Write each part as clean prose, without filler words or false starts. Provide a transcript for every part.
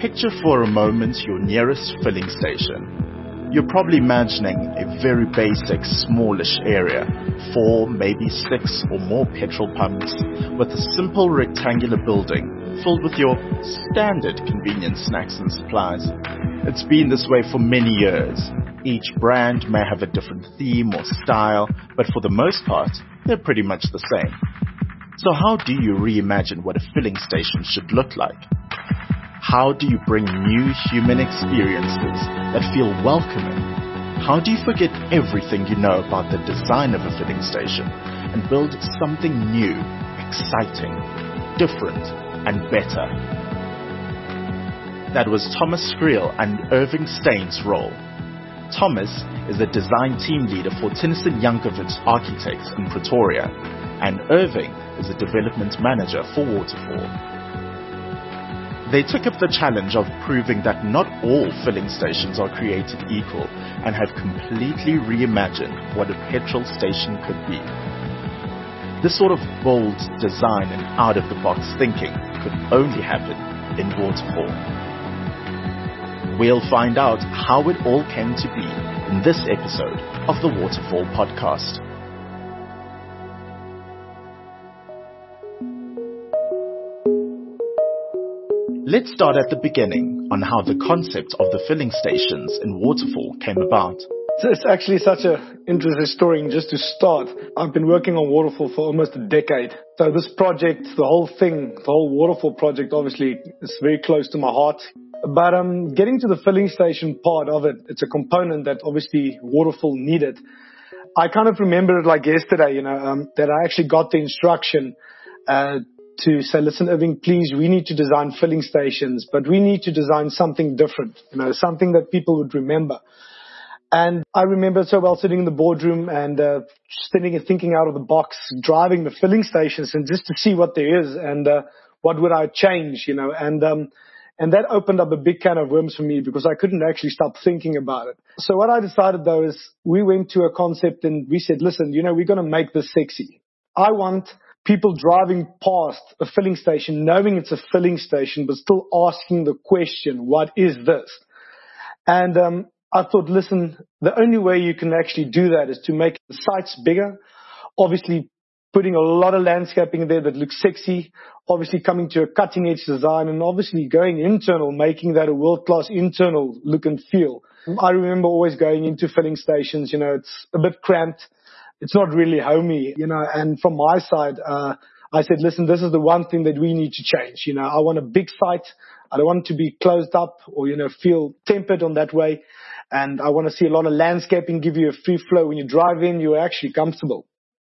Picture for a moment your nearest filling station. You're probably imagining a very basic, smallish area, 4, maybe 6 or more petrol pumps, with a simple rectangular building filled with your standard convenience snacks and supplies. It's been this way for many years. Each brand may have a different theme or style, but for the most part, they're pretty much the same. So how do you reimagine what a filling station should look like? How do you bring new human experiences that feel welcoming? How do you forget everything you know about the design of a filling station and build something new, exciting, different, and better? That was Thomas Skriel and Irving Staines' role. Thomas is the design team leader for Tennyson Yankovic Architects in Pretoria, and Irving is the development manager for Waterfall. They took up the challenge of proving that not all filling stations are created equal and have completely reimagined what a petrol station could be. This sort of bold design and out-of-the-box thinking could only happen in Waterfall. We'll find out how it all came to be in this episode of the Waterfall podcast. Let's start at the beginning on how the concept of the filling stations in Waterfall came about. It's actually such an interesting story. And just to start, I've been working on Waterfall for almost a decade. So this project, the whole Waterfall project, obviously is very close to my heart. But getting to the filling station part of it, it's a component that obviously Waterfall needed. I kind of remember it like yesterday, that I actually got the instruction to say, listen, Irving, please, we need to design filling stations, but we need to design something different, something that people would remember. And I remember so well sitting in the boardroom and thinking out of the box, driving the filling stations and just to see what there is and what would I change, and that opened up a big can of worms for me because I couldn't actually stop thinking about it. So what I decided though is we went to a concept and we said, listen, we're going to make this sexy. I want people driving past a filling station, knowing it's a filling station, but still asking the question, what is this? And I thought, listen, the only way you can actually do that is to make the sites bigger, obviously putting a lot of landscaping there that looks sexy, obviously coming to a cutting-edge design, and obviously going internal, making that a world-class internal look and feel. I remember always going into filling stations, it's a bit cramped. It's not really homey, and from my side, I said, listen, this is the one thing that we need to change. I want a big site. I don't want it to be closed up or, feel tempered on that way. And I want to see a lot of landscaping, give you a free flow. When you drive in, you're actually comfortable.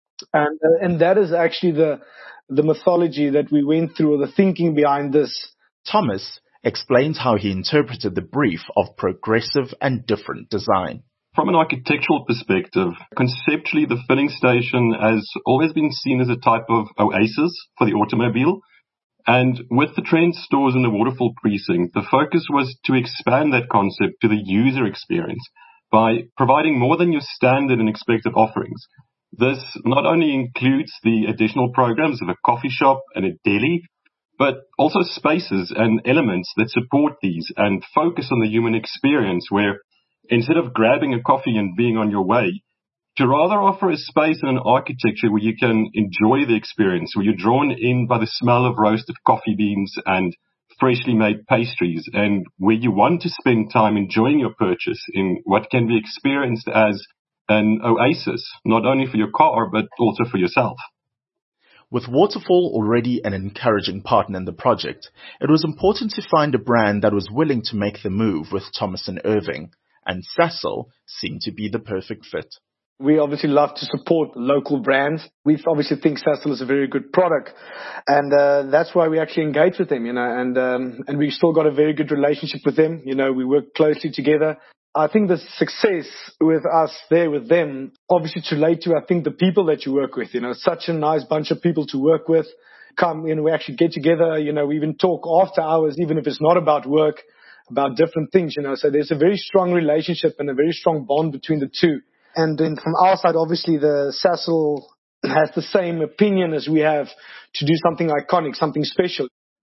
And that is actually the mythology that we went through, or the thinking behind this. Thomas explains how he interpreted the brief of progressive and different design. From an architectural perspective, conceptually, the filling station has always been seen as a type of oasis for the automobile. And with the Trent stores in the Waterfall precinct, the focus was to expand that concept to the user experience by providing more than your standard and expected offerings. This not only includes the additional programs of a coffee shop and a deli, but also spaces and elements that support these and focus on the human experience where, instead of grabbing a coffee and being on your way, to rather offer a space and an architecture where you can enjoy the experience, where you're drawn in by the smell of roasted coffee beans and freshly made pastries, and where you want to spend time enjoying your purchase in what can be experienced as an oasis, not only for your car, but also for yourself. With Waterfall already an encouraging partner in the project, it was important to find a brand that was willing to make the move with Thomas and Irving, and Sasol seemed to be the perfect fit. We obviously love to support local brands. We obviously think Sasol is a very good product, and that's why we actually engage with them, and we still got a very good relationship with them. We work closely together. I think the success with us there with them, obviously to relate to, I think, the people that you work with, such a nice bunch of people to work with. We actually get together, we even talk after hours, even if it's not about work, about different things, so there's a very strong relationship and a very strong bond between the two. And then from our side, obviously, the Sasol has the same opinion as we have to do something iconic, something special.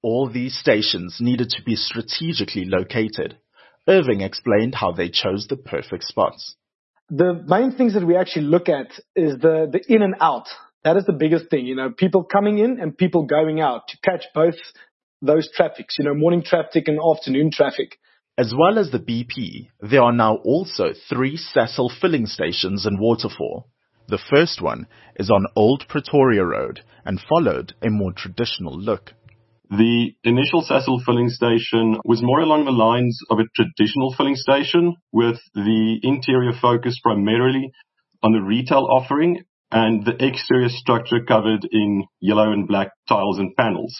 All these stations needed to be strategically located. Irving explained how they chose the perfect spots. The main things that we actually look at is the in and out. That is the biggest thing, people coming in and people going out to catch both those traffics, morning traffic and afternoon traffic. As well as the BP, there are now also 3 Sasol filling stations in Waterfall. The first one is on Old Pretoria Road and followed a more traditional look. The initial Sasol filling station was more along the lines of a traditional filling station, with the interior focus primarily on the retail offering and the exterior structure covered in yellow and black tiles and panels.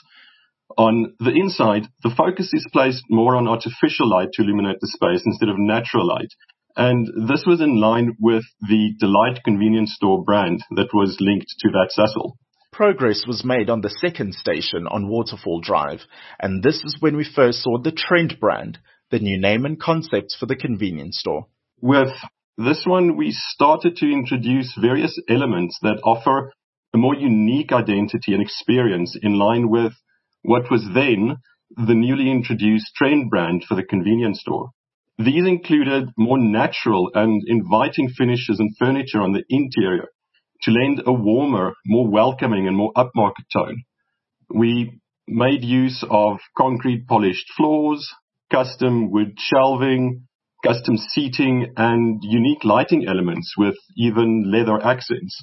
On the inside, the focus is placed more on artificial light to illuminate the space instead of natural light. And this was in line with the Delight convenience store brand that was linked to that Sasol. Progress was made on the second station on Waterfall Drive, and this is when we first saw the Trent brand, the new name and concept for the convenience store. With this one, we started to introduce various elements that offer a more unique identity and experience in line with what was then the newly introduced Trent brand for the convenience store. These included more natural and inviting finishes and furniture on the interior to lend a warmer, more welcoming and more upmarket tone. We made use of concrete polished floors, custom wood shelving, custom seating and unique lighting elements with even leather accents.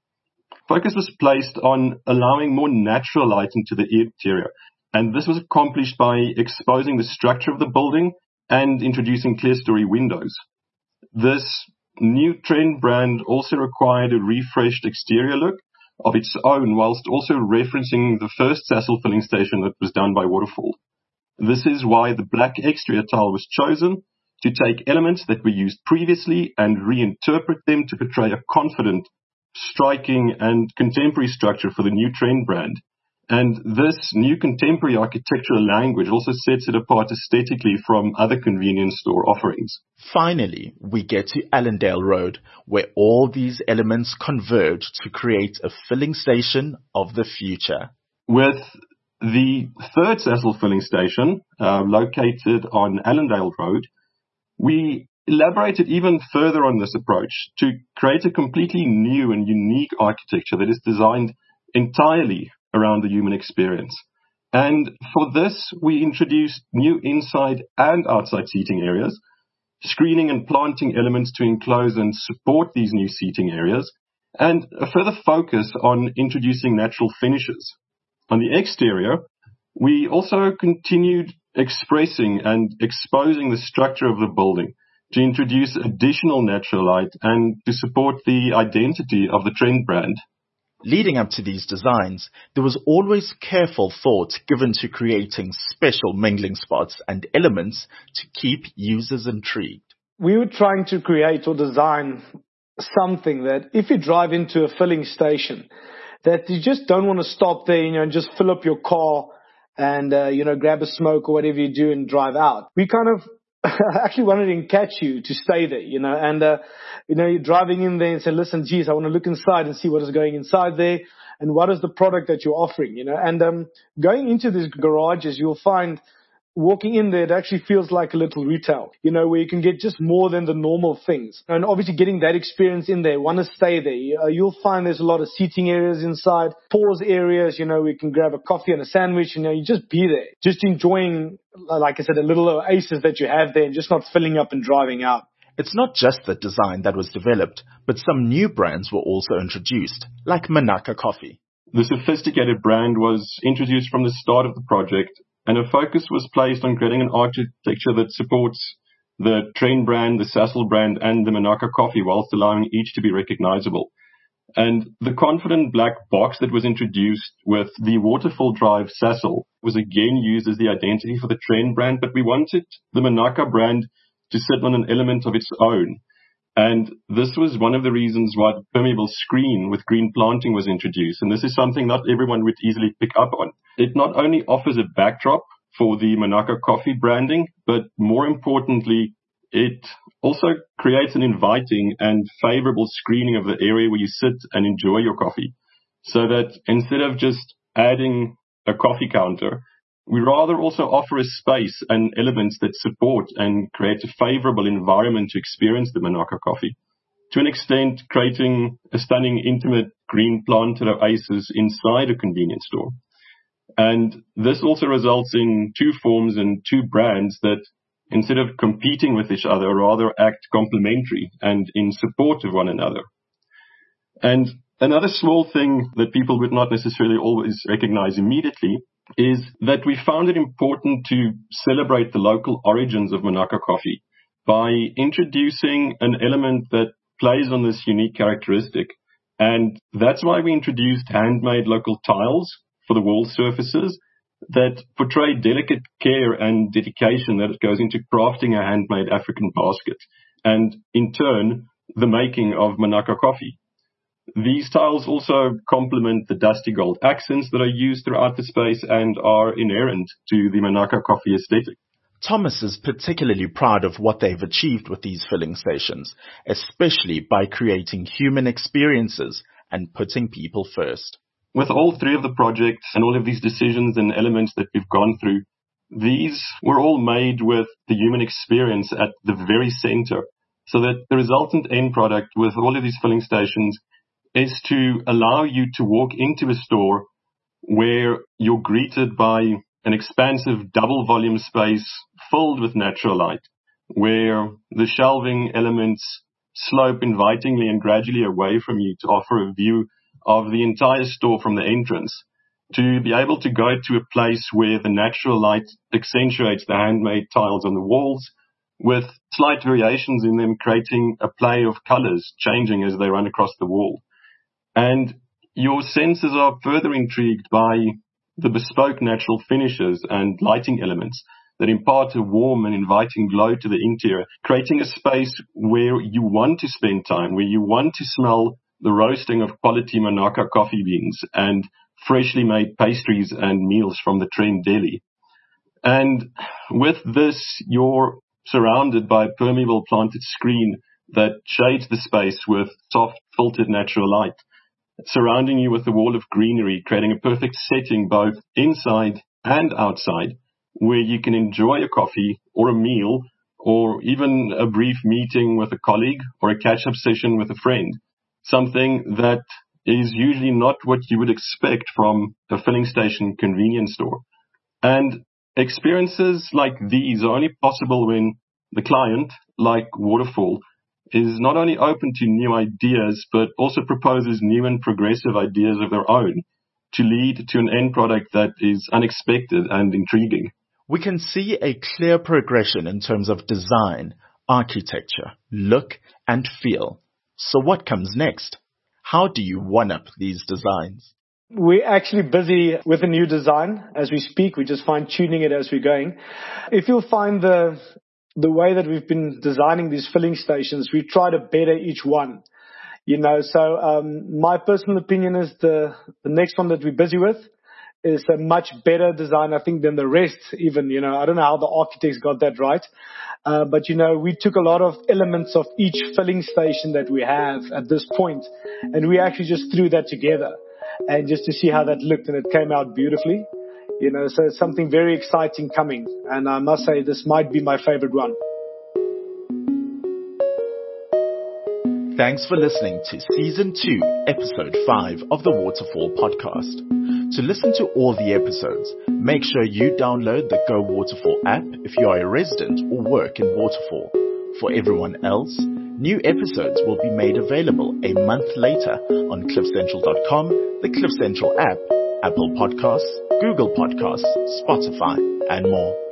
Focus was placed on allowing more natural light into the interior, and this was accomplished by exposing the structure of the building and introducing clerestory windows. This new Trent brand also required a refreshed exterior look of its own, whilst also referencing the first Sasol filling station that was done by Waterfall. This is why the black exterior tile was chosen, to take elements that were used previously and reinterpret them to portray a confident, striking and contemporary structure for the new Trent brand. And this new contemporary architectural language also sets it apart aesthetically from other convenience store offerings. Finally, we get to Allendale Road, where all these elements converge to create a filling station of the future. With the third Sasol filling station, located on Allendale Road, we elaborated even further on this approach to create a completely new and unique architecture that is designed entirely around the human experience. And for this, we introduced new inside and outside seating areas, screening and planting elements to enclose and support these new seating areas, and a further focus on introducing natural finishes. On the exterior, we also continued expressing and exposing the structure of the building to introduce additional natural light and to support the identity of the Trent brand. Leading up to these designs, there was always careful thought given to creating special mingling spots and elements to keep users intrigued. We were trying to create or design something that if you drive into a filling station, that you just don't want to stop there, and just fill up your car and, grab a smoke or whatever you do and drive out. We kind of actually wanted to catch you to stay there, and, you're driving in there and say, listen, geez, I want to look inside and see what is going inside there and what is the product that you're offering, and, going into these garages, you'll find walking in there, it actually feels like a little retail, where you can get just more than the normal things. And obviously getting that experience in there, want to stay there. You'll find there's a lot of seating areas inside, pause areas, where you can grab a coffee and a sandwich, you just be there, just enjoying, like I said, a little oasis that you have there and just not filling up and driving out. It's not just the design that was developed, but some new brands were also introduced, like Manaka Coffee. The sophisticated brand was introduced from the start of the project, and a focus was placed on creating an architecture that supports the Trent brand, the Sasol brand, and the Manaka Coffee, whilst allowing each to be recognizable. And the confident black box that was introduced with the Waterfall Drive Sasol was again used as the identity for the Trent brand, but we wanted the Manaka brand to sit on an element of its own. And this was one of the reasons why the permeable screen with green planting was introduced. And this is something not everyone would easily pick up on. It not only offers a backdrop for the Manaka Coffee branding, but more importantly, it also creates an inviting and favorable screening of the area where you sit and enjoy your coffee. So that instead of just adding a coffee counter, We rather also offer a space and elements that support and create a favorable environment to experience the Monaco coffee. To an extent, creating a stunning, intimate green planted oasis inside a convenience store. And this also results in two forms and two brands that, instead of competing with each other, rather act complementary and in support of one another. And another small thing that people would not necessarily always recognize immediately is that we found it important to celebrate the local origins of Monaco coffee by introducing an element that plays on this unique characteristic. And that's why we introduced handmade local tiles for the wall surfaces that portray delicate care and dedication that goes into crafting a handmade African basket, and in turn, the making of Monaco coffee. These tiles also complement the dusty gold accents that are used throughout the space and are inherent to the Monaco coffee aesthetic. Thomas is particularly proud of what they've achieved with these filling stations, especially by creating human experiences and putting people first. With all three of the projects and all of these decisions and elements that we've gone through, these were all made with the human experience at the very center, so that the resultant end product with all of these filling stations is to allow you to walk into a store where you're greeted by an expansive double volume space filled with natural light, where the shelving elements slope invitingly and gradually away from you to offer a view of the entire store from the entrance, to be able to go to a place where the natural light accentuates the handmade tiles on the walls, with slight variations in them creating a play of colors changing as they run across the wall. And your senses are further intrigued by the bespoke natural finishes and lighting elements that impart a warm and inviting glow to the interior, creating a space where you want to spend time, where you want to smell the roasting of quality Monaco coffee beans and freshly made pastries and meals from the Trent Deli. And with this, you're surrounded by a permeable planted screen that shades the space with soft filtered natural light, surrounding you with a wall of greenery, creating a perfect setting both inside and outside, where you can enjoy a coffee or a meal or even a brief meeting with a colleague or a catch-up session with a friend, something that is usually not what you would expect from a filling station convenience store. And experiences like these are only possible when the client, like Waterfall, is not only open to new ideas, but also proposes new and progressive ideas of their own to lead to an end product that is unexpected and intriguing. We can see a clear progression in terms of design, architecture, look, and feel. So what comes next? How do you one-up these designs? We're actually busy with a new design as we speak. We're just fine-tuning it as we're going. If you'll find the way that we've been designing these filling stations, we try to better each one. So my personal opinion is the next one that we're busy with is a much better design, I think, than the rest even. I don't know how the architects got that right. But we took a lot of elements of each filling station that we have at this point, and we actually just threw that together and just to see how that looked, and it came out beautifully. So it's something very exciting coming, and I must say this might be my favorite one. Thanks for listening to Season 2, Episode 5 of the Waterfall Podcast. To listen to all the episodes, make sure you download the Go Waterfall app if you are a resident or work in Waterfall. For everyone else, new episodes will be made available a month later on cliffcentral.com, the Cliff Central app, Apple Podcasts, Google Podcasts, Spotify, and more.